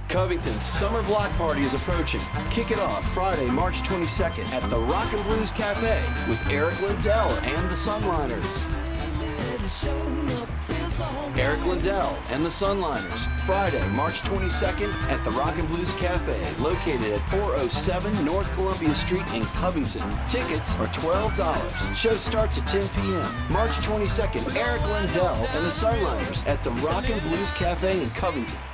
Covington's Summer Block Party is approaching. Kick it off Friday, March 22nd at the Rock and Blues Cafe with Eric Lindell and the Sunliners. Eric Lindell and the Sunliners, Friday, March 22nd at the Rock and Blues Cafe, located at 407 North Columbia Street in Covington. Tickets are $12. Show starts at 10 p.m. March 22nd, Eric Lindell and the Sunliners at the Rock and Blues Cafe in Covington.